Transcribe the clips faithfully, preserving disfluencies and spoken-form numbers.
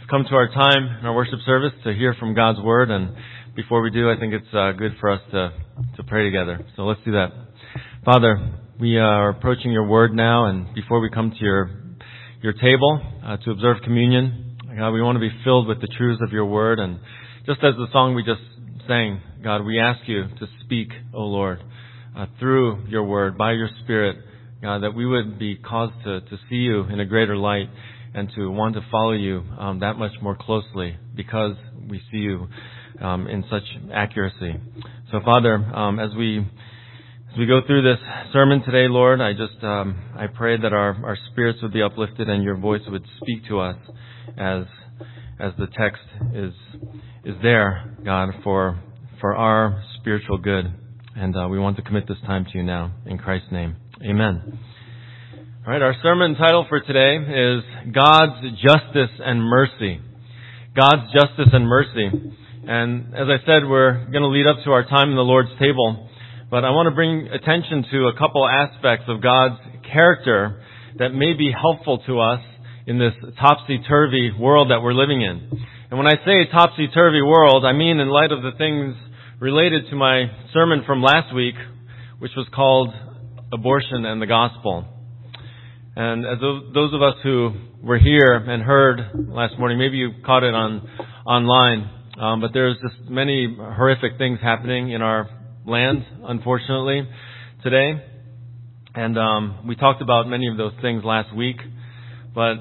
We've come to our time in our worship service to hear from God's Word, and before we do, I think it's uh, good for us to, to pray together. So let's do that. Father, we are approaching your Word now, and before we come to your your table uh, to observe communion, God, we want to be filled with the truths of your Word, and just as the song we just sang, God, we ask you to speak, O Lord, uh, through your Word, by your Spirit, God, that we would be caused to, to see you in a greater light and to want to follow you um, that much more closely because we see you um, in such accuracy. So, Father, um, as we as we go through this sermon today, Lord, I just um, I pray that our, our spirits would be uplifted and your voice would speak to us as as the text is is there, God, for for our spiritual good. And uh, we want to commit this time to you now in Christ's name. Amen. All right, our sermon title for today is God's Justice and Mercy. God's Justice and Mercy. And as I said, we're going to lead up to our time in the Lord's table. But I want to bring attention to a couple aspects of God's character that may be helpful to us in this topsy-turvy world that we're living in. And when I say topsy-turvy world, I mean in light of the things related to my sermon from last week, which was called Abortion and the Gospel. And as those of us who were here and heard last morning, maybe you caught it on online, um, but there's just many horrific things happening in our land, unfortunately, today. And um, we talked about many of those things last week. But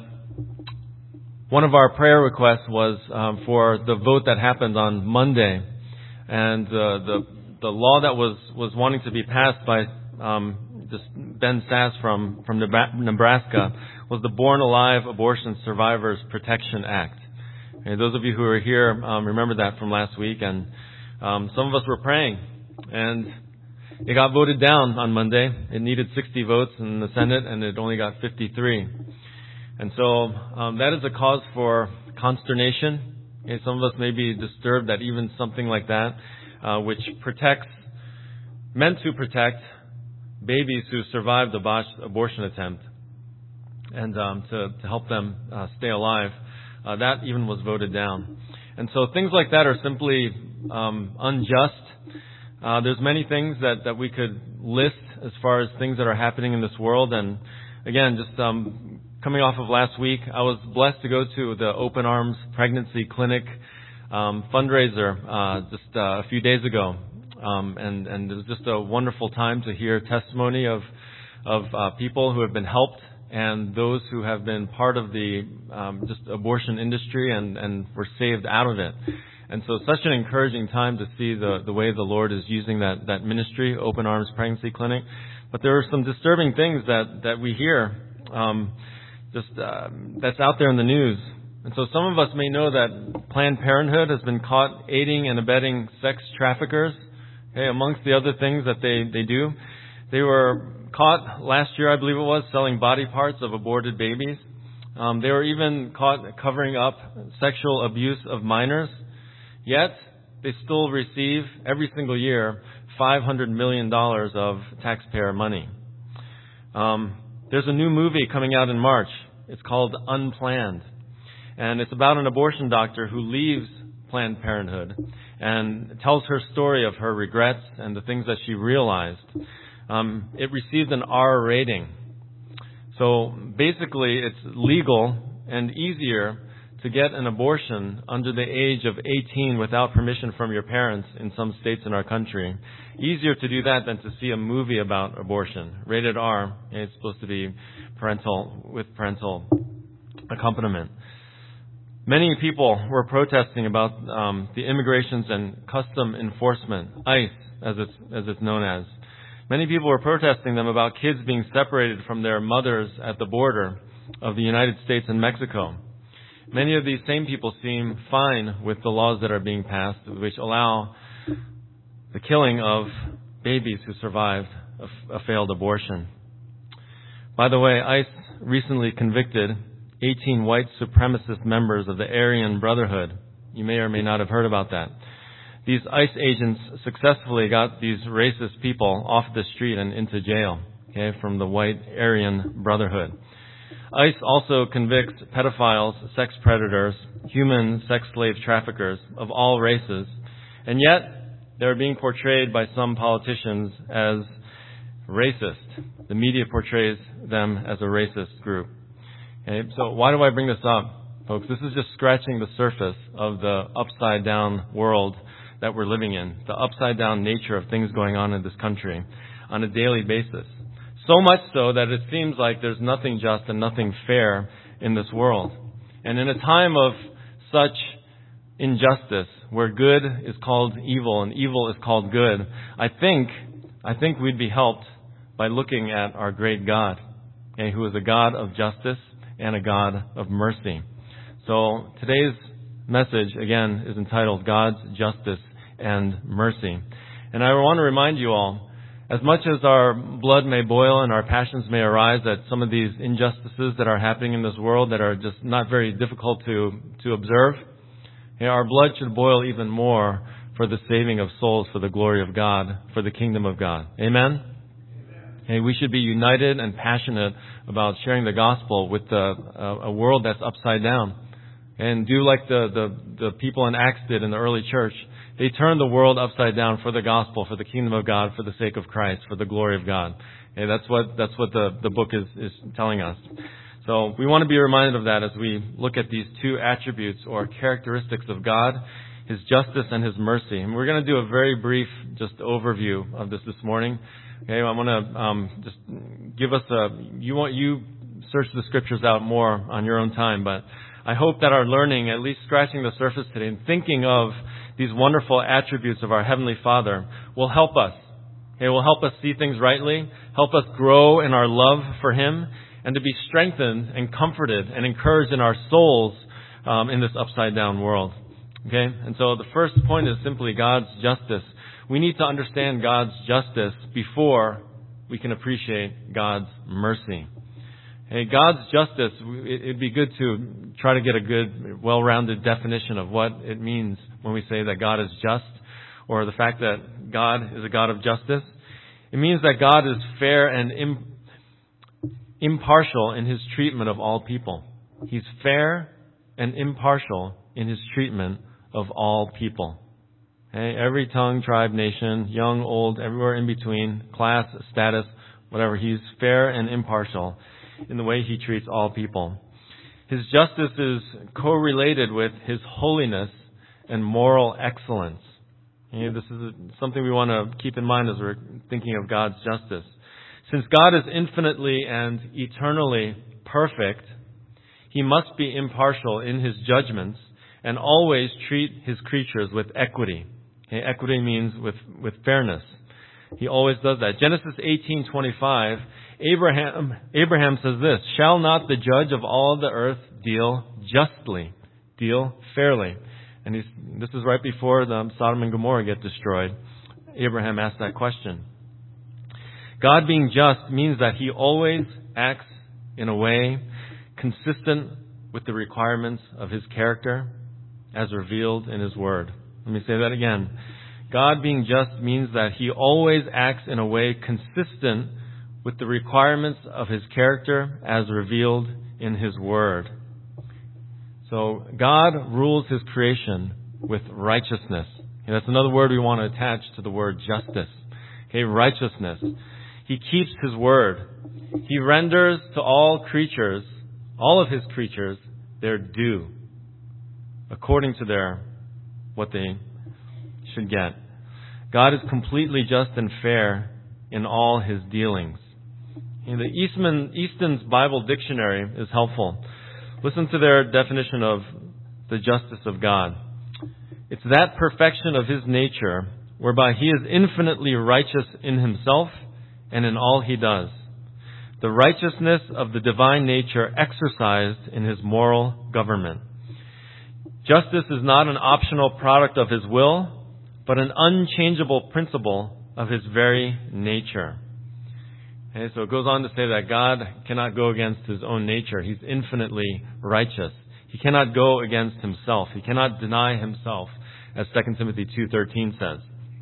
one of our prayer requests was um, for the vote that happened on Monday, and uh, the the law that was was wanting to be passed by um, This Ben Sass from, from Nebraska was the Born Alive Abortion Survivors Protection Act. Okay, those of you who are here um, remember that from last week, and um, some of us were praying, and it got voted down on Monday. It needed sixty votes in the Senate, and it only got fifty-three. And so um, that is a cause for consternation. Okay, some of us may be disturbed that even something like that, uh, which protects, meant to protect babies who survived the abortion attempt and um, to, to help them uh, stay alive, uh, that even was voted down. And so things like that are simply um, unjust. Uh, there's many things that, that we could list as far as things that are happening in this world. And again, just um, coming off of last week, I was blessed to go to the Open Arms Pregnancy Clinic um, fundraiser uh, just uh, a few days ago. Um, and, and it was just a wonderful time to hear testimony of of uh, people who have been helped and those who have been part of the um, just abortion industry and, and were saved out of it. And so such an encouraging time to see the, the way the Lord is using that, that ministry, Open Arms Pregnancy Clinic. But there are some disturbing things that, that we hear um, just uh, that's out there in the news. And so some of us may know that Planned Parenthood has been caught aiding and abetting sex traffickers. Okay, amongst the other things that they, they do, they were caught last year, I believe it was, selling body parts of aborted babies. Um, they were even caught covering up sexual abuse of minors. Yet, they still receive every single year five hundred million dollars of taxpayer money. Um, there's a new movie coming out in March. It's called Unplanned. And it's about an abortion doctor who leaves Planned Parenthood and tells her story of her regrets and the things that she realized. Um, it received an R rating. So basically, it's legal and easier to get an abortion under the age of eighteen without permission from your parents in some states in our country. Easier to do that than to see a movie about abortion. Rated R, and it's supposed to be parental, with parental accompaniment. Many people were protesting about um, the Immigrations and Custom Enforcement, ICE, as it's, as it's known as. Many people were protesting them about kids being separated from their mothers at the border of the United States and Mexico. Many of these same people seem fine with the laws that are being passed, which allow the killing of babies who survived a, a failed abortion. By the way, ICE recently convicted eighteen white supremacist members of the Aryan Brotherhood. You may or may not have heard about that. These ICE agents successfully got these racist people off the street and into jail, okay, from the white Aryan Brotherhood. ICE also convicts pedophiles, sex predators, human sex slave traffickers of all races, and yet they're being portrayed by some politicians as racist. The media portrays them as a racist group. Okay, so why do I bring this up, folks? This is just scratching the surface of the upside down world that we're living in, the upside down nature of things going on in this country on a daily basis. So much so that it seems like there's nothing just and nothing fair in this world. And in a time of such injustice, where good is called evil and evil is called good, I think, I think we'd be helped by looking at our great God, okay, who is a God of justice and a God of mercy. So today's message, again, is entitled God's Justice and Mercy. And I want to remind you all, as much as our blood may boil and our passions may arise at some of these injustices that are happening in this world that are just not very difficult to, to observe, you know, our blood should boil even more for the saving of souls, for the glory of God, for the kingdom of God. Amen? Hey, we should be united and passionate about sharing the gospel with the, uh, a world that's upside down. And do like the, the, the people in Acts did in the early church. They turned the world upside down for the gospel, for the kingdom of God, for the sake of Christ, for the glory of God. Okay, that's what that's what the, the book is, is telling us. So we want to be reminded of that as we look at these two attributes or characteristics of God, His justice and His mercy. And we're going to do a very brief just overview of this this morning. Okay, I want to um, just give us a, you want, you search the scriptures out more on your own time, but I hope that our learning, at least scratching the surface today and thinking of these wonderful attributes of our Heavenly Father, will help us. It will help us see things rightly, help us grow in our love for Him, and to be strengthened and comforted and encouraged in our souls um, in this upside down world. Okay? And so the first point is simply God's justice. We need to understand God's justice before we can appreciate God's mercy. Hey, God's justice, it'd be good to try to get a good, well-rounded definition of what it means when we say that God is just, or the fact that God is a God of justice. It means that God is fair and im- impartial in His treatment of all people. He's fair and impartial in His treatment of all people. Okay? Every tongue, tribe, nation, young, old, everywhere in between, class, status, whatever. He's fair and impartial in the way He treats all people. His justice is correlated with His holiness and moral excellence. And this is something we want to keep in mind as we're thinking of God's justice. Since God is infinitely and eternally perfect, He must be impartial in His judgments and always treat His creatures with equity. Okay, equity means with, with fairness. He always does that. Genesis eighteen twenty-five, Abraham, Abraham says this, "Shall not the judge of all the earth deal justly, deal fairly?" And he's, this is right before the Sodom and Gomorrah get destroyed. Abraham asked that question. God being just means that He always acts in a way consistent with the requirements of His character as revealed in His Word. Let me say that again. God being just means that He always acts in a way consistent with the requirements of His character as revealed in His Word. So God rules His creation with righteousness. Okay, that's another word we want to attach to the word justice. Okay, righteousness. He keeps His word. He renders to all creatures, all of His creatures, their due, according to their, what they should get. God is completely just and fair in all His dealings. And the Eastman, Easton's Bible Dictionary is helpful. Listen to their definition of the justice of God. It's that perfection of His nature whereby He is infinitely righteous in Himself and in all He does. The righteousness of the divine nature exercised in His moral government. Justice is not an optional product of His will, but an unchangeable principle of His very nature. Okay, so it goes on to say that God cannot go against His own nature. He's infinitely righteous. He cannot go against Himself. He cannot deny Himself, as Second Timothy two thirteen says.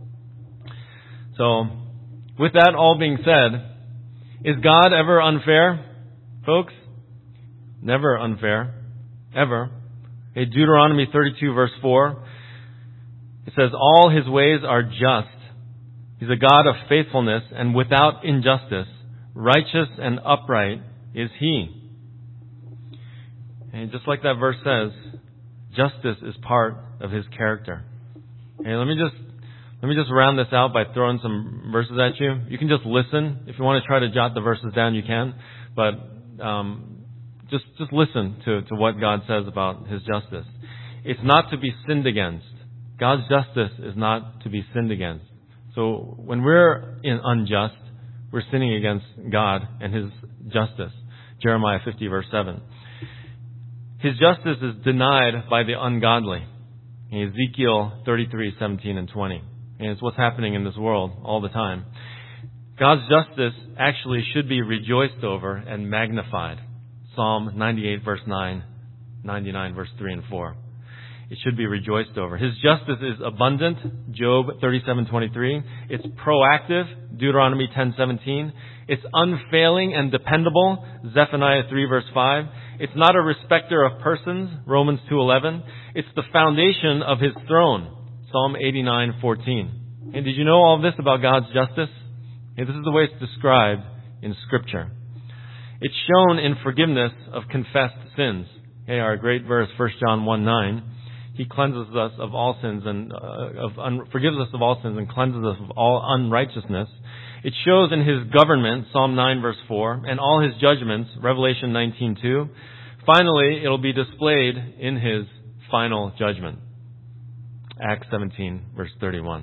So, with that all being said, is God ever unfair, folks? Never unfair. Ever. Okay, Deuteronomy thirty-two verse four. It says, all his ways are just. He's a God of faithfulness and without injustice. Righteous and upright is he. And just like that verse says, justice is part of his character. Okay, let me just let me just round this out by throwing some verses at you. You can just listen. If you want to try to jot the verses down, you can. But um, just just listen to, to what God says about his justice. It's not to be sinned against. God's justice is not to be sinned against. So when we're in unjust, we're sinning against God and his justice. Jeremiah fifty verse seven. His justice is denied by the ungodly. Ezekiel thirty-three, seventeen and twenty. And it's what's happening in this world all the time. God's justice actually should be rejoiced over and magnified. Psalm ninety-eight verse nine, ninety-nine verse three and four. It should be rejoiced over. His justice is abundant. Job thirty-seven twenty-three. It's proactive. Deuteronomy ten seventeen. It's unfailing and dependable. Zephaniah three verse five. It's not a respecter of persons. Romans two eleven. It's the foundation of his throne. Psalm eighty-nine fourteen. And did you know all of this about God's justice? And this is the way it's described in Scripture. It's shown in forgiveness of confessed sins. Hey, our great verse, First John one nine. He cleanses us of all sins and uh, of un- forgives us of all sins and cleanses us of all unrighteousness. It shows in his government, Psalm nine verse four, and all his judgments, Revelation nineteen two. Finally, it'll be displayed in his final judgment, Acts seventeen verse thirty-one.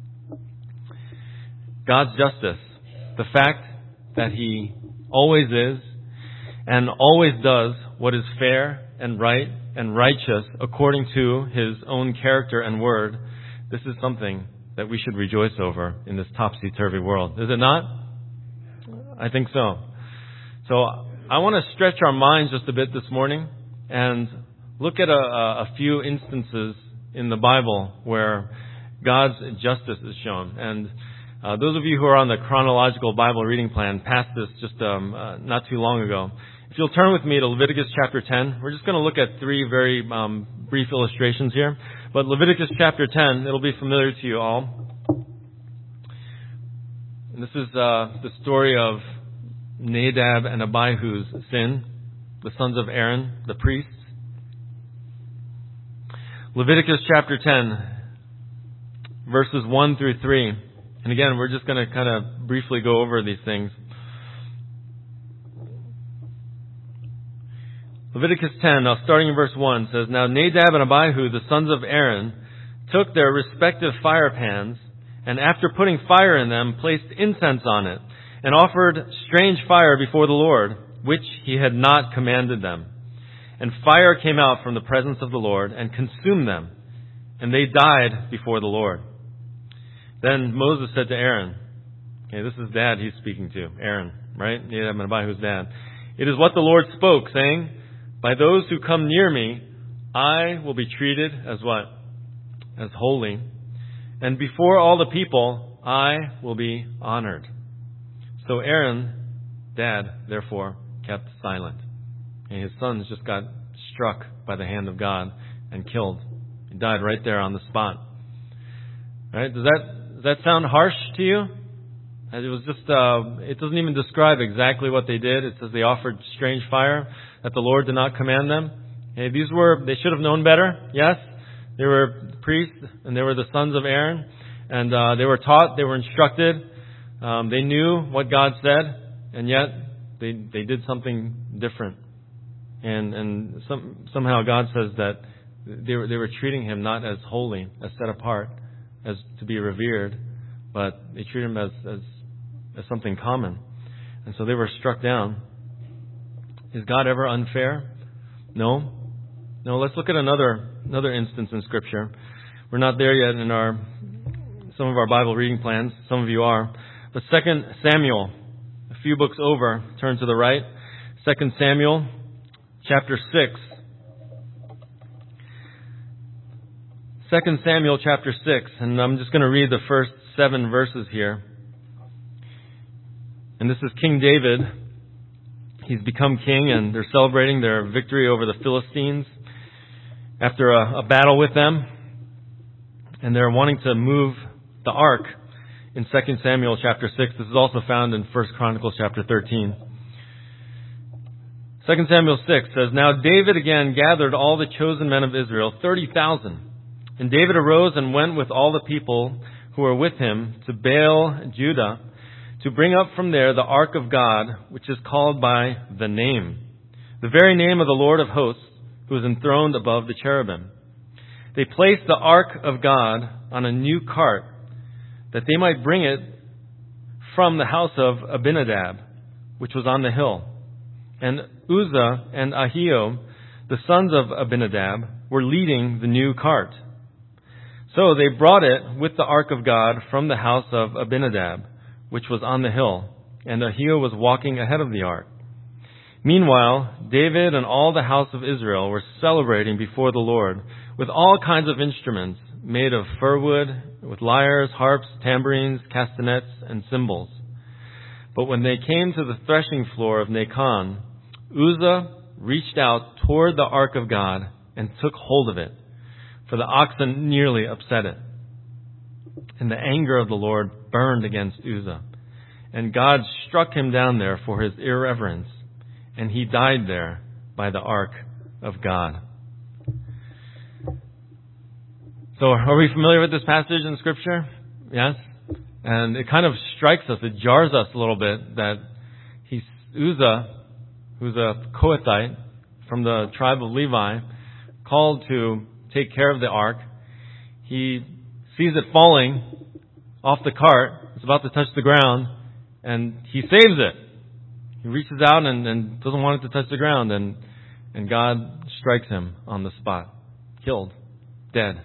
God's justice, the fact that he always is and always does what is fair and right and righteous according to his own character and word, this is something that we should rejoice over in this topsy-turvy world. Is it not? I think so. So I want to stretch our minds just a bit this morning and look at a, a few instances in the Bible where God's justice is shown. And uh, those of you who are on the chronological Bible reading plan passed this just um, uh, not too long ago. If you'll turn with me to Leviticus chapter ten, we're just going to look at three very um, brief illustrations here. But Leviticus chapter ten, it'll be familiar to you all. And this is uh, the story of Nadab and Abihu's sin, the sons of Aaron, the priests. Leviticus chapter ten, verses one through three. And again, we're just going to kind of briefly go over these things. Leviticus ten, now starting in verse one, says, Now Nadab and Abihu, the sons of Aaron, took their respective fire pans, and after putting fire in them, placed incense on it, and offered strange fire before the Lord, which he had not commanded them. And fire came out from the presence of the Lord, and consumed them, and they died before the Lord. Then Moses said to Aaron, okay, this is dad he's speaking to, Aaron, right? Nadab and Abihu's dad. It is what the Lord spoke, saying, By those who come near me, I will be treated as what? As holy. And before all the people, I will be honored. So Aaron, dad, therefore, kept silent. And his sons just got struck by the hand of God and killed. He died right there on the spot. Right? Does that does that sound harsh to you? It was just, uh, it doesn't even describe exactly what they did. It says they offered strange fire that the Lord did not command them. Okay, these were, they should have known better. Yes, they were priests and they were the sons of Aaron, and uh, they were taught, they were instructed. Um, they knew what God said, and yet they they did something different. And and some, somehow God says that they were they were treating him not as holy, as set apart, as to be revered, but they treated him as as as something common. And so they were struck down. Is God ever unfair? No. No, let's look at another another instance in Scripture. We're not there yet in our some of our Bible reading plans. Some of you are. But Second Samuel, a few books over, turn to the right. Second Samuel, chapter six. Second Samuel, chapter six. And I'm just going to read the first seven verses here. And this is King David. He's become king, and they're celebrating their victory over the Philistines after a, a battle with them. And they're wanting to move the ark in Second Samuel chapter six. This is also found in First Chronicles chapter thirteen. Second Samuel six says, "Now David again gathered all the chosen men of Israel, thirty thousand. And David arose and went with all the people who were with him to Baal, Judah, to bring up from there the ark of God, which is called by the name, the very name of the Lord of hosts, who is enthroned above the cherubim. They placed the ark of God on a new cart, that they might bring it from the house of Abinadab, which was on the hill. And Uzzah and Ahio, the sons of Abinadab, were leading the new cart. So they brought it with the ark of God from the house of Abinadab, which was on the hill, and Ahio was walking ahead of the ark. Meanwhile, David and all the house of Israel were celebrating before the Lord with all kinds of instruments made of fir wood, with lyres, harps, tambourines, castanets, and cymbals. But when they came to the threshing floor of Nacon, Uzzah reached out toward the ark of God and took hold of it, for the oxen nearly upset it. And the anger of the Lord burned against Uzzah, and God struck him down there for his irreverence, and he died there by the ark of God." So are we familiar with this passage in Scripture? Yes? And it kind of strikes us, it jars us a little bit that he's Uzzah, who's a Kohathite from the tribe of Levi, called to take care of the ark. He sees it falling off the cart. It's about to touch the ground, and he saves it. He reaches out and, and doesn't want it to touch the ground, and and God strikes him on the spot. Killed. Dead.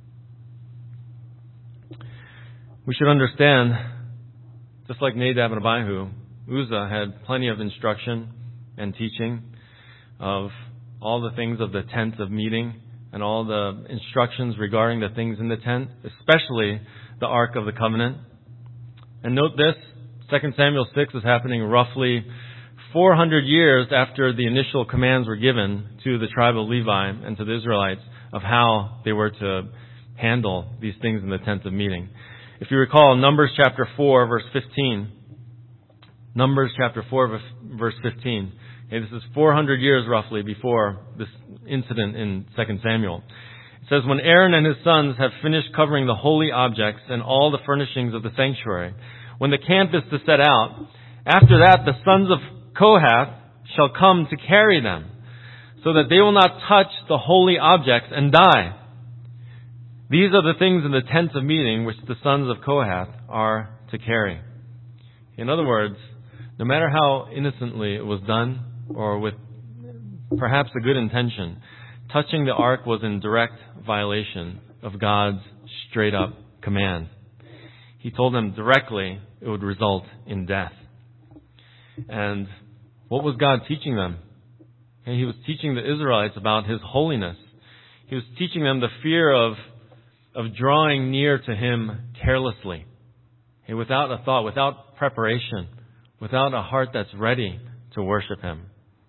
We should understand, just like Nadab and Abihu, Uzzah had plenty of instruction and teaching of all the things of the tent of meeting and all the instructions regarding the things in the tent, especially the Ark of the Covenant. And note this, Second Samuel six is happening roughly four hundred years after the initial commands were given to the tribe of Levi and to the Israelites of how they were to handle these things in the tent of meeting. If you recall, Numbers chapter four, verse fifteen. Numbers chapter four, verse fifteen. Okay, this is four hundred years roughly before this incident in Second Samuel. It says, "When Aaron and his sons have finished covering the holy objects and all the furnishings of the sanctuary, when the camp is to set out, after that the sons of Kohath shall come to carry them, so that they will not touch the holy objects and die. These are the things in the tent of meeting which the sons of Kohath are to carry." In other words, no matter how innocently it was done, or with perhaps a good intention, touching the ark was in direct violation of God's straight up command. He told them directly it would result in death. And what was God teaching them? And He was teaching the Israelites about His holiness. He was teaching them the fear of of drawing near to Him carelessly, okay, without a thought, without preparation, without a heart that's ready to worship Him.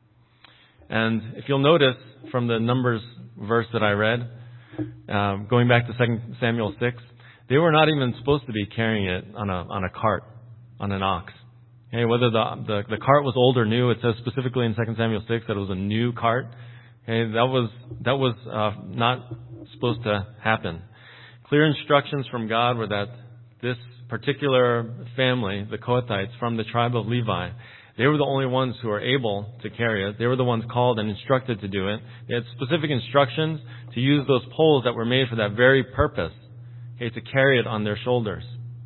And if you'll notice from the Numbers verse that I read, um, going back to Second Samuel six, they were not even supposed to be carrying it on a on a cart, on an ox. Okay, whether the, the the cart was old or new, it says specifically in Second Samuel six that it was a new cart. Okay, that was that was uh, not supposed to happen. Clear instructions from God were that this particular family, the Kohathites from the tribe of Levi, they were the only ones who were able to carry it. They were the ones called and instructed to do it. They had specific instructions to use those poles that were made for that very purpose, okay, to carry it on their shoulders.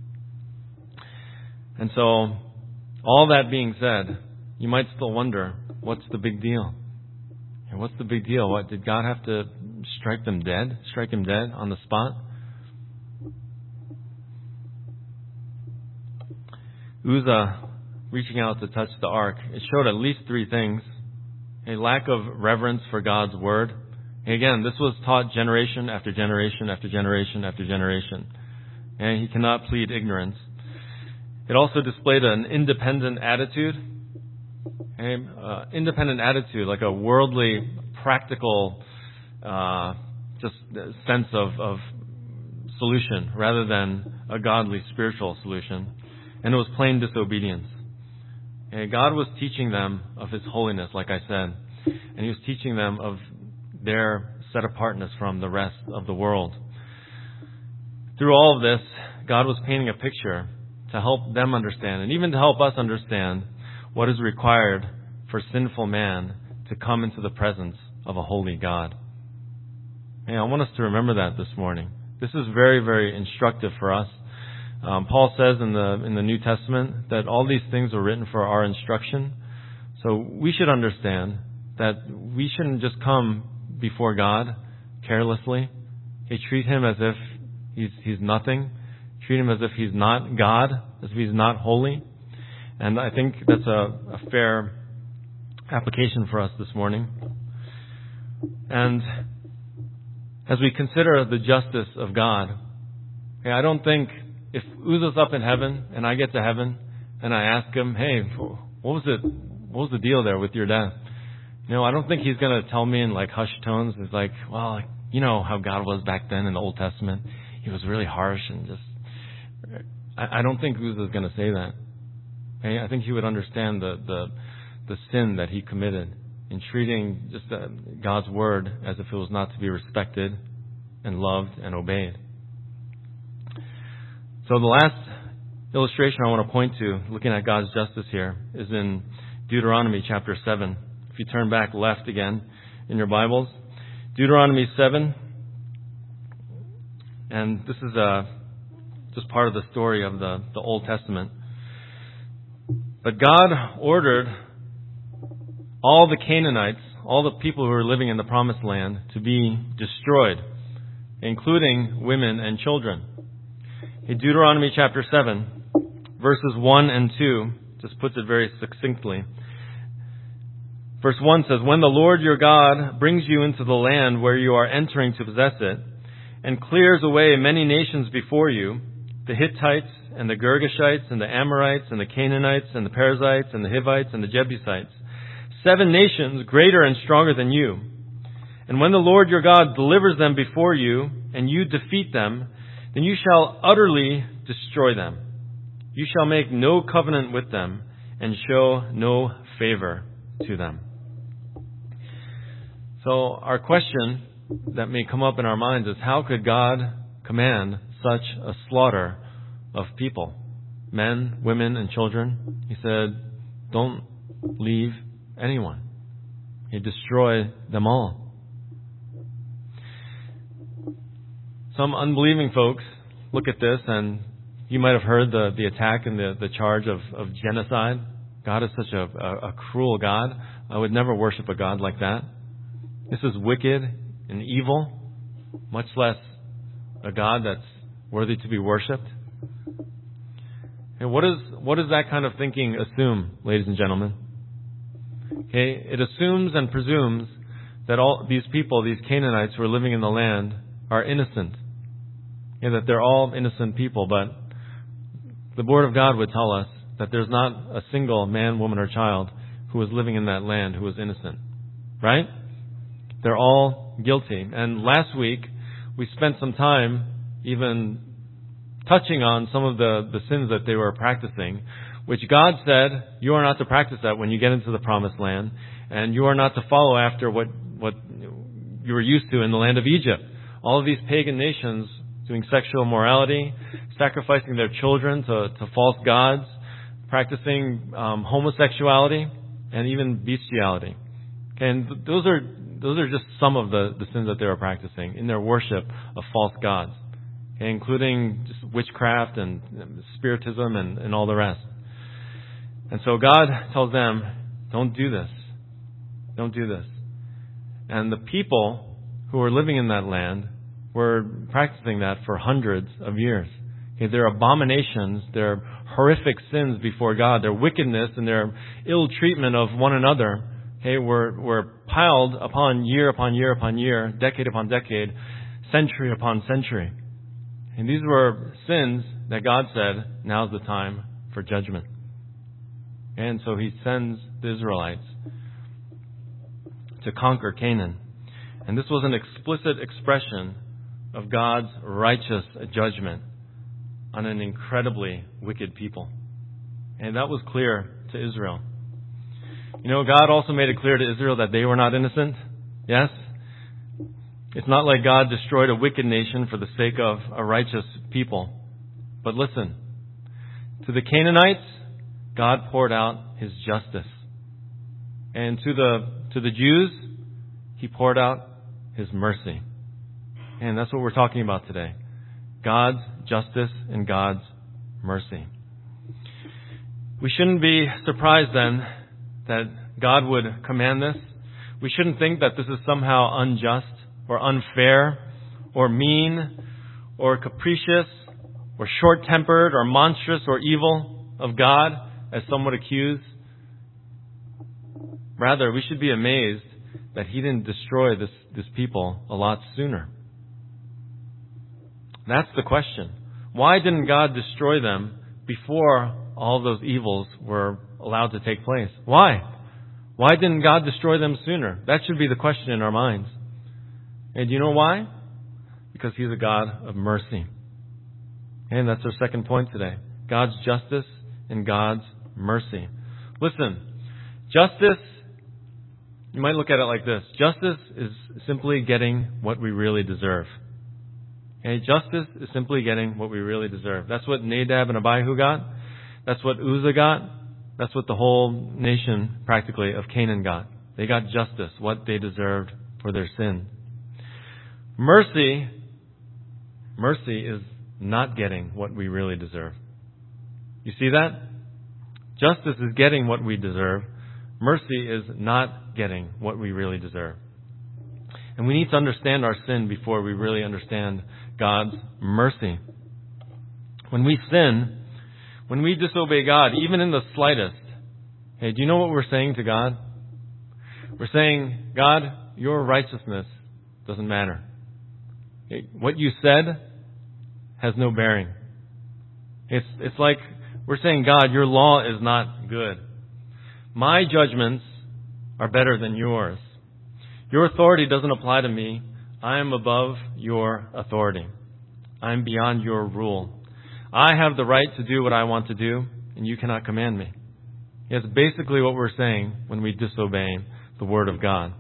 And so, all that being said, you might still wonder, what's the big deal? And what's the big deal? What, did God have to strike them dead? Strike him dead on the spot? Uzzah reaching out to touch the ark, it showed at least three things. A lack of reverence for God's word. And again, this was taught generation after generation after generation after generation. And he cannot plead ignorance. It also displayed an independent attitude. a uh, independent attitude, like a worldly, practical, uh, just sense of, of solution rather than a godly, spiritual solution. And it was plain disobedience. And God was teaching them of His holiness, like I said, and He was teaching them of their set apartness from the rest of the world. Through all of this, God was painting a picture to help them understand, and even to help us understand what is required for sinful man to come into the presence of a holy God. And I want us to remember that this morning. This is very, very instructive for us. Um, Paul says in the in the New Testament that all these things are written for our instruction. So we should understand that we shouldn't just come before God carelessly. Hey, treat Him as if He's He's nothing. Treat Him as if He's not God, as if He's not holy. And I think that's a, a fair application for us this morning. And as we consider the justice of God, okay, I don't think if Uza's up in heaven and I get to heaven and I ask him, hey, what was it? What was the deal there with your death? You know, I don't think he's going to tell me in like hushed tones. It's like, well, you know how God was back then in the Old Testament. He was really harsh and just. I, I don't think Uza's going to say that. Okay? I think he would understand the the the sin that he committed in treating just uh, God's word as if it was not to be respected and loved and obeyed. So the last illustration I want to point to, looking at God's justice here, is in Deuteronomy chapter seven. If you turn back left again in your Bibles, Deuteronomy seven, and this is uh, just part of the story of the, the Old Testament. But God ordered all the Canaanites, all the people who were living in the Promised Land, to be destroyed, including women and children. In Deuteronomy chapter seven, verses one and two, just puts it very succinctly. Verse one says, when the Lord your God brings you into the land where you are entering to possess it, and clears away many nations before you, the Hittites and the Girgashites and the Amorites and the Canaanites and the Perizzites and the Hivites and the Jebusites, seven nations greater and stronger than you. And when the Lord your God delivers them before you, and you defeat them, then you shall utterly destroy them. You shall make no covenant with them, and show no favor to them. So our question that may come up in our minds is, how could God command such a slaughter of people? Men, women, and children. He said, don't leave anyone. He destroyed them all. Some unbelieving folks look at this, and you might have heard the, the attack and the, the charge of, of genocide. God is such a, a, a cruel God. I would never worship a God like that. This is wicked and evil, much less a God that's worthy to be worshipped. And what is what does that kind of thinking assume, ladies and gentlemen? Okay, it assumes and presumes that all these people, these Canaanites who are living in the land, are innocent. And that they're all innocent people, but the Word of God would tell us that there's not a single man, woman, or child who was living in that land who was innocent. Right? They're all guilty. And last week, we spent some time even touching on some of the, the sins that they were practicing, which God said, you are not to practice that when you get into the Promised Land, and you are not to follow after what, what you were used to in the land of Egypt. All of these pagan nations doing sexual immorality, sacrificing their children to, to false gods, practicing um, homosexuality, and even bestiality. Okay, and th- those are those are just some of the, the sins that they were practicing in their worship of false gods, okay, including just witchcraft and spiritism and, and all the rest. And so God tells them, don't do this. Don't do this. And the people who were living in that land were practicing that for hundreds of years. Okay, their abominations, their horrific sins before God, their wickedness and their ill treatment of one another, okay, were, were piled upon year upon year upon year, decade upon decade, century upon century. And these were sins that God said, now's the time for judgment. And so he sends the Israelites to conquer Canaan. And this was an explicit expression of God's righteous judgment on an incredibly wicked people. And that was clear to Israel. You know, God also made it clear to Israel that they were not innocent. Yes? It's not like God destroyed a wicked nation for the sake of a righteous people. But listen, to the Canaanites, God poured out His justice. And to the, to the Jews, He poured out His mercy. And that's what we're talking about today. God's justice and God's mercy. We shouldn't be surprised then that God would command this. We shouldn't think that this is somehow unjust or unfair or mean or capricious or short-tempered or monstrous or evil of God, as some would accuse. Rather, we should be amazed that He didn't destroy this, this people a lot sooner. That's the question. Why didn't God destroy them before all those evils were allowed to take place? Why? Why didn't God destroy them sooner? That should be the question in our minds. And do you know why? Because He's a God of mercy. And that's our second point today. God's justice and God's mercy. Listen, justice, you might look at it like this. Justice is simply getting what we really deserve. Okay? Justice is simply getting what we really deserve. That's what Nadab and Abihu got. That's what Uzzah got. That's what the whole nation, practically, of Canaan got. They got justice, what they deserved for their sin. Mercy, mercy is not getting what we really deserve. You see that? Justice is getting what we deserve. Mercy is not getting what we really deserve. And we need to understand our sin before we really understand God's mercy. When we sin, when we disobey God, even in the slightest, hey, do you know what we're saying to God? We're saying, God, your righteousness doesn't matter. Okay, what you said has no bearing. It's, it's like we're saying, God, your law is not good. My judgments are better than yours. Your authority doesn't apply to me. I am above your authority. I am beyond your rule. I have the right to do what I want to do, and you cannot command me. It's basically what we're saying when we disobey the Word of God.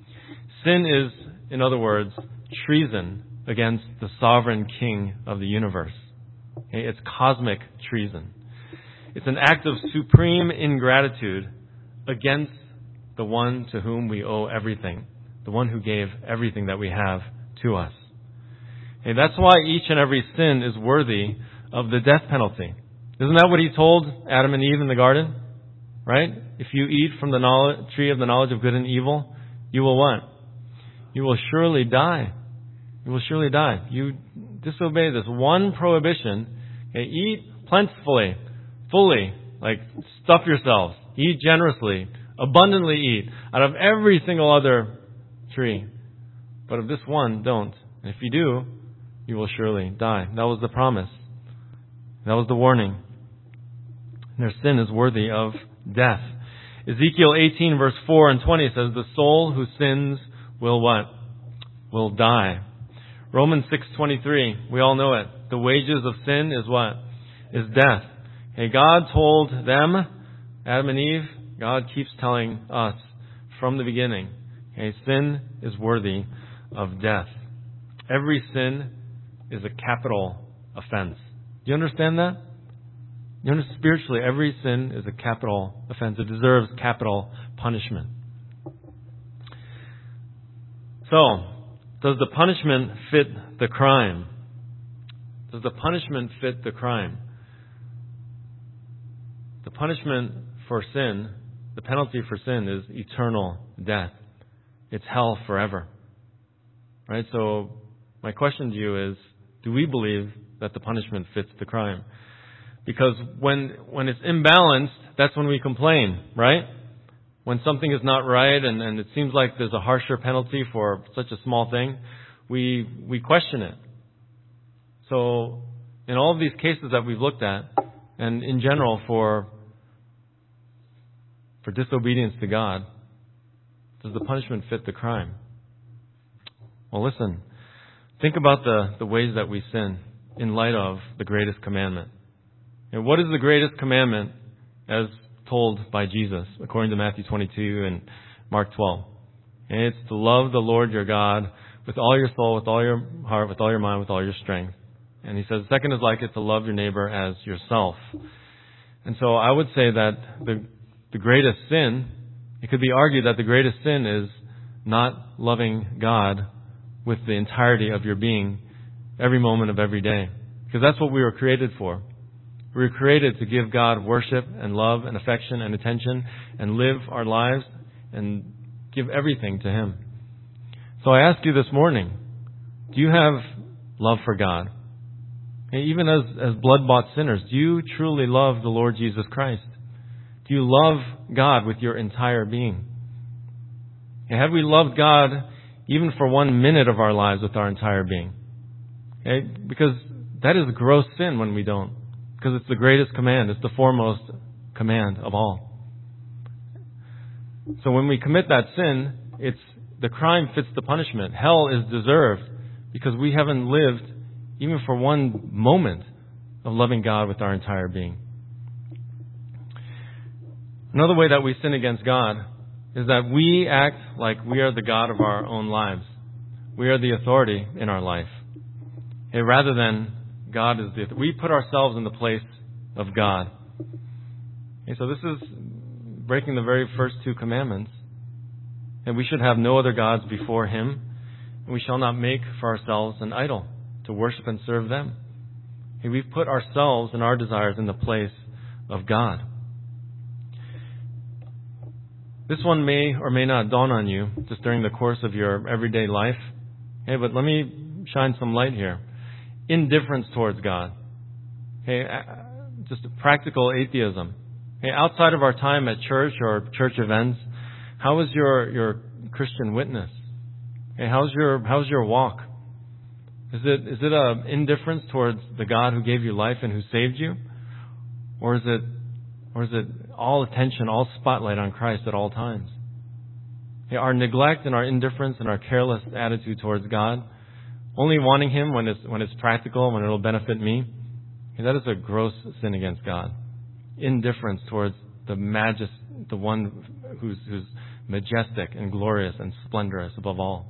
Sin is, in other words, treason against the sovereign King of the universe. Okay? It's cosmic treason. It's an act of supreme ingratitude against the one to whom we owe everything, the one who gave everything that we have to us. Okay? That's why each and every sin is worthy of the death penalty. Isn't that what He told Adam and Eve in the garden? Right? If you eat from the knowledge, tree of the knowledge of good and evil, you will what? You will surely die. You will surely die. You disobey this one prohibition. Okay, eat plentifully, fully, like stuff yourselves. Eat generously, abundantly eat out of every single other tree. But of this one, don't. And if you do, you will surely die. That was the promise. That was the warning. Their sin is worthy of death. Ezekiel eighteen verse four and twenty says, the soul who sins will what? Will die. Romans six twenty-three, we all know it. The wages of sin is what? Is death. Okay, God told them, Adam and Eve, God keeps telling us from the beginning, okay, sin is worthy of death. Every sin is a capital offense. Do you understand that? You understand, spiritually, every sin is a capital offense. It deserves capital punishment. So, does the punishment fit the crime? Does the punishment fit the crime? The punishment for sin, the penalty for sin is eternal death. It's hell forever. Right? So, my question to you is, do we believe that the punishment fits the crime? Because when when it's imbalanced, that's when we complain, right? When something is not right and, and it seems like there's a harsher penalty for such a small thing, we we question it. So in all of these cases that we've looked at, and in general for for disobedience to God, does the punishment fit the crime? Well, listen. Think about the, the ways that we sin in light of the greatest commandment. And what is the greatest commandment as told by Jesus, according to Matthew twenty-two and Mark twelve? And it's to love the Lord your God with all your soul, with all your heart, with all your mind, with all your strength. And he says the second is like it, to love your neighbor as yourself. And so I would say that the the greatest sin, it could be argued that the greatest sin is not loving God with the entirety of your being every moment of every day. Because that's what we were created for. We were created to give God worship and love and affection and attention and live our lives and give everything to Him. So I ask you this morning, do you have love for God? And even as, as blood-bought sinners, do you truly love the Lord Jesus Christ? Do you love God with your entire being? And have we loved God even for one minute of our lives with our entire being? Okay? Because that is gross sin when we don't. Because it's the greatest command. It's the foremost command of all. So when we commit that sin, it's the crime fits the punishment. Hell is deserved because we haven't lived even for one moment of loving God with our entire being. Another way that we sin against God is that we act like we are the God of our own lives. We are the authority in our life. Okay, rather than God is the, we put ourselves in the place of God. Okay, so this is breaking the very first two commandments. And we should have no other gods before Him. And we shall not make for ourselves an idol to worship and serve them. Okay, we've put ourselves and our desires in the place of God. This one may or may not dawn on you just during the course of your everyday life. Okay, but let me shine some light here. Indifference towards God. Okay, just practical atheism. Okay, outside of our time at church or church events, how is your your Christian witness? Okay, how's your how's your walk? Is it is it a indifference towards the God who gave you life and who saved you, or is it or is it all attention, all spotlight on Christ at all times? Okay, our neglect and our indifference and our careless attitude towards God, only wanting Him when it's when it's practical, when it'll benefit me, okay, that is a gross sin against God. Indifference towards the majest, the one who's who's majestic and glorious and splendorous above all.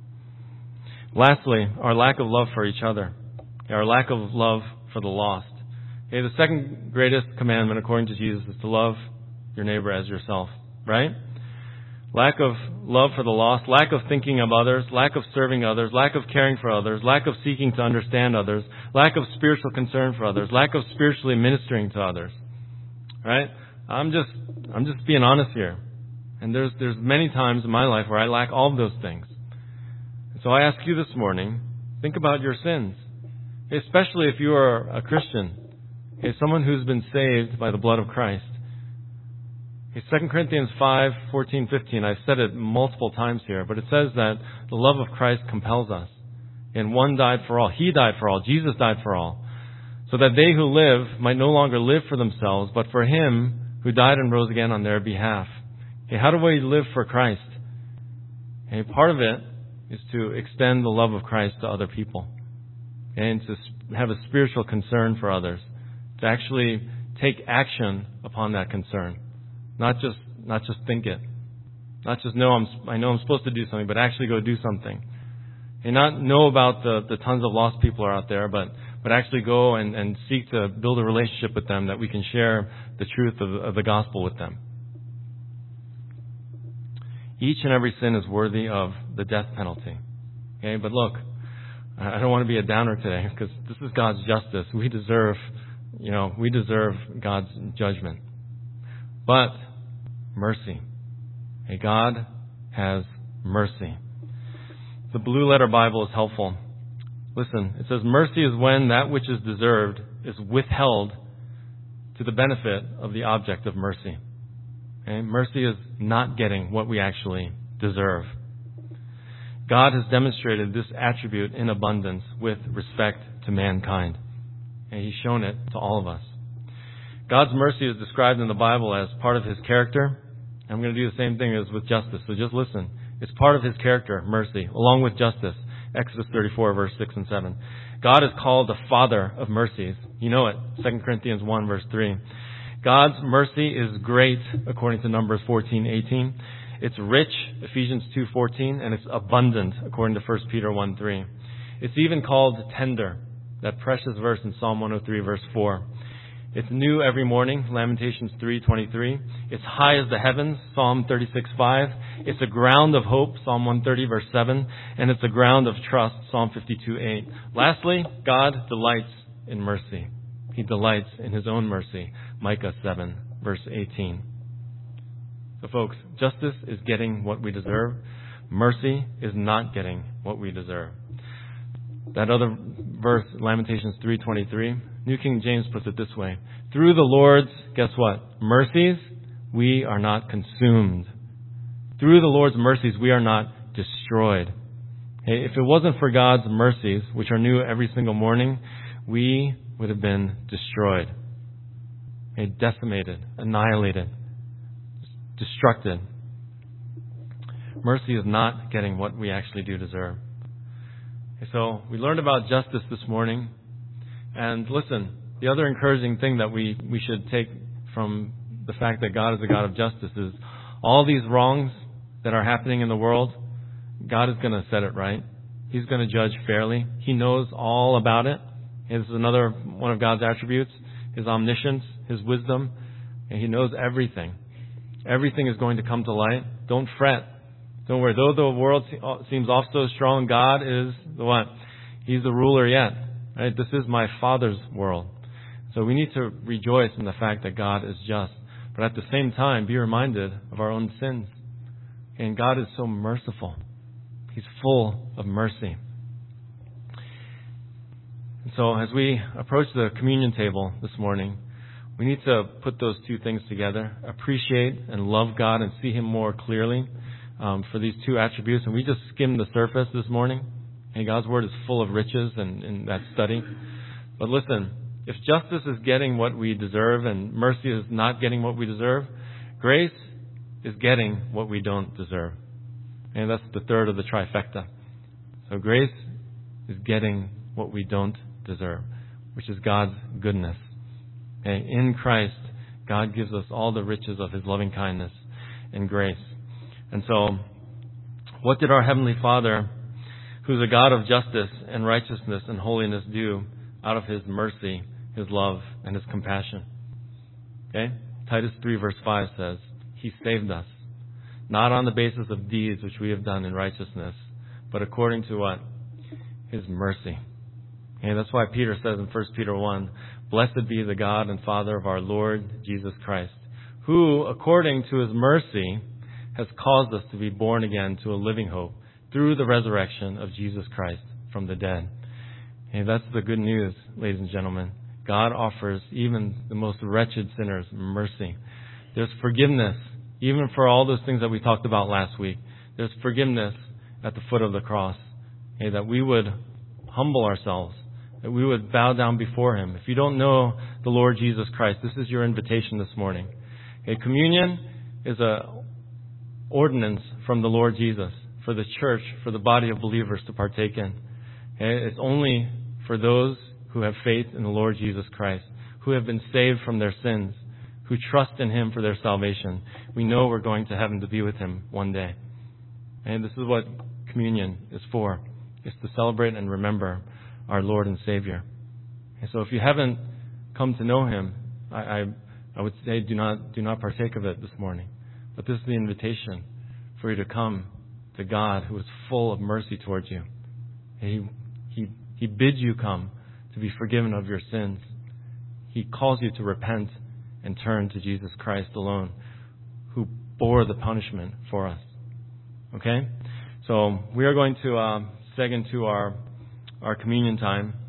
Lastly, our lack of love for each other, our lack of love for the lost. Okay, the second greatest commandment, according to Jesus, is to love your neighbor as yourself. Right? Lack of love for the lost, lack of thinking of others, lack of serving others, lack of caring for others, lack of seeking to understand others, lack of spiritual concern for others, lack of spiritually ministering to others. Right? I'm just, I'm just being honest here. And there's, there's many times in my life where I lack all of those things. And so I ask you this morning, think about your sins. Especially if you are a Christian. Okay, someone who's been saved by the blood of Christ. Okay, Second Corinthians five, fourteen, fifteen. I've said it multiple times here, but it says that the love of Christ compels us. And one died for all. He died for all. Jesus died for all. So that they who live might no longer live for themselves, but for Him who died and rose again on their behalf. Okay, how do we live for Christ? Okay, part of it is to extend the love of Christ to other people. Okay, and to have a spiritual concern for others. To actually take action upon that concern. Not just not just think it. Not just know I'm I know I'm supposed to do something, but actually go do something. And not know about the, the tons of lost people are out there, but but actually go and, and seek to build a relationship with them that we can share the truth of, of the gospel with them. Each and every sin is worthy of the death penalty. Okay, but look, I don't want to be a downer today because this is God's justice. We deserve, you know, we deserve God's judgment. But mercy. Okay, God has mercy. The Blue Letter Bible is helpful. Listen, it says mercy is when that which is deserved is withheld to the benefit of the object of mercy. Okay? Mercy is not getting what we actually deserve. God has demonstrated this attribute in abundance with respect to mankind. And He's shown it to all of us. God's mercy is described in the Bible as part of His character, I'm going to do the same thing as with justice. So just listen. It's part of his character, mercy, along with justice. Exodus thirty-four, verse six and seven. God is called the Father of mercies. You know it. Second Corinthians one, verse three. God's mercy is great, according to Numbers fourteen, eighteen. It's rich, Ephesians two, fourteen, and it's abundant, according to First Peter one, three. It's even called tender, that precious verse in Psalm one oh three, verse four. It's new every morning, Lamentations three, twenty-three. It's high as the heavens, Psalm thirty-six, five. It's a ground of hope, Psalm one thirty, verse seven. And it's a ground of trust, Psalm fifty-two, eight. Lastly, God delights in mercy. He delights in his own mercy, Micah seven, verse eighteen. So folks, justice is getting what we deserve. Mercy is not getting what we deserve. That other verse, Lamentations three, twenty-three, New King James puts it this way. Through the Lord's, guess what? Mercies, we are not consumed. Through the Lord's mercies, we are not destroyed. Hey, if it wasn't for God's mercies, which are new every single morning, we would have been destroyed. Hey, decimated, annihilated, destructed. Mercy is not getting what we actually do deserve. So we learned about justice this morning. And listen, the other encouraging thing that we, we should take from the fact that God is a God of justice is all these wrongs that are happening in the world, God is going to set it right. He's going to judge fairly. He knows all about it. This is another one of God's attributes, his omniscience, his wisdom, and he knows everything. Everything is going to come to light. Don't fret. Don't worry. Though the world seems off so strong, God is the what? He's the ruler yet. Right? This is my Father's world. So we need to rejoice in the fact that God is just. But at the same time, be reminded of our own sins. And God is so merciful. He's full of mercy. And so as we approach the communion table this morning, we need to put those two things together. Appreciate and love God and see him more clearly um, for these two attributes. And we just skimmed the surface this morning. And God's Word is full of riches in, in that study. But listen, if justice is getting what we deserve and mercy is not getting what we deserve, grace is getting what we don't deserve. And that's the third of the trifecta. So grace is getting what we don't deserve, which is God's goodness. Okay? In Christ, God gives us all the riches of his loving kindness and grace. And so, what did our Heavenly Father, who's a God of justice and righteousness and holiness, do out of his mercy, his love, and his compassion? Okay? Titus three verse five says, he saved us, not on the basis of deeds which we have done in righteousness, but according to what? His mercy. And that's why Peter says in First Peter one, blessed be the God and Father of our Lord Jesus Christ, who, according to his mercy, has caused us to be born again to a living hope through the resurrection of Jesus Christ from the dead. And that's the good news, ladies and gentlemen. God offers even the most wretched sinners mercy. There's forgiveness, even for all those things that we talked about last week. There's forgiveness at the foot of the cross. Okay, that we would humble ourselves, that we would bow down before him. If you don't know the Lord Jesus Christ, this is your invitation this morning. Okay, communion is a ordinance from the Lord Jesus for the church, for the body of believers to partake in. Okay, it's only for those who have faith in the Lord Jesus Christ, who have been saved from their sins, who trust in him for their salvation. We know we're going to heaven to be with him one day. And this is what communion is for. It's to celebrate and remember our Lord and Savior. And so if you haven't come to know him, I, I, I would say do not, do not partake of it this morning. But this is the invitation for you to come to God, who is full of mercy towards you. He, he, he bids you come to be forgiven of your sins. He calls you to repent and turn to Jesus Christ alone, who bore the punishment for us. Okay? So we are going to uh, seg into our, our communion time.